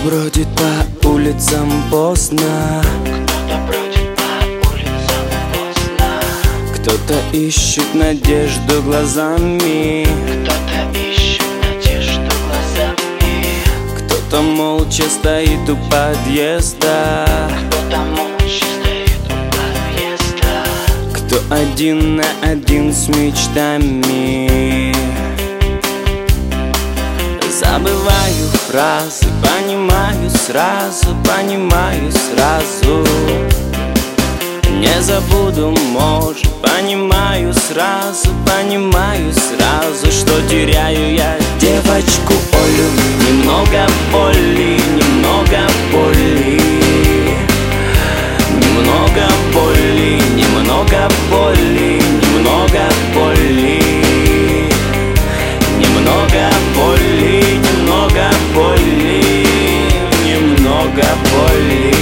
бродит по улицам поздно, кто-то бродит по улицам поздно, кто-то ищет надежду глазами, кто-то ищет надежду глазами, кто-то молча стоит у подъезда, кто-то молча стоит у подъезда, кто один на один с мечтами. Забываю фразы, понимаю сразу, понимаю сразу. Не забуду, может, понимаю сразу, что теряю я девочку Олю. Немного боли, немного боли, немного боли, немного боли, немного боли, немного боли, немного боли, немного боли.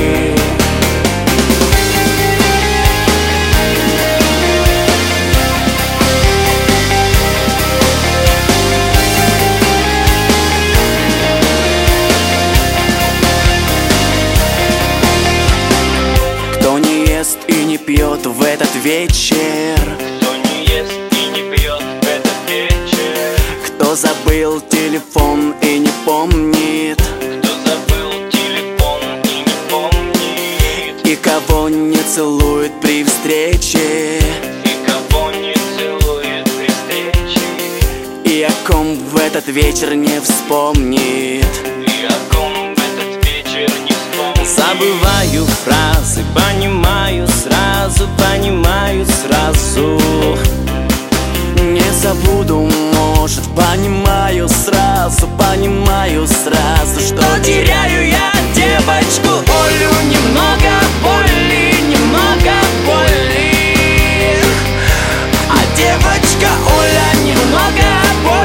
Кто не ест и не пьет в этот вечер, кто не ест и не пьет в этот вечер, кто забыл телефон и не помнит, кто забыл телефон и не помнит, и кого не целует при встрече, и кого не целует при встрече, и о ком в этот вечер не вспомнит. и о ком в этот вечер не вспомнит. Забываю фразы, понимаю сразу,